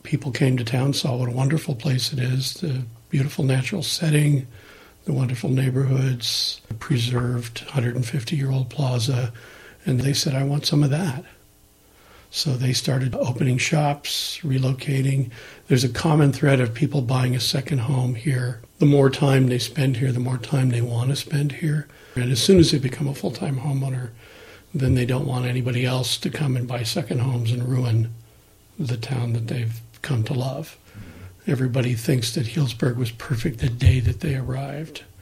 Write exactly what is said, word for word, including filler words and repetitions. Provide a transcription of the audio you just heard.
people came to town, saw what a wonderful place it is, the beautiful natural setting, the wonderful neighborhoods, preserved one hundred fifty-year-old plaza, and they said, I want some of that. So they started opening shops, relocating. There's a common thread of people buying a second home here. The more time they spend here, the more time they want to spend here. And as soon as they become a full-time homeowner, then they don't want anybody else to come and buy second homes and ruin the town that they've come to love. Everybody thinks that Healdsburg was perfect the day that they arrived.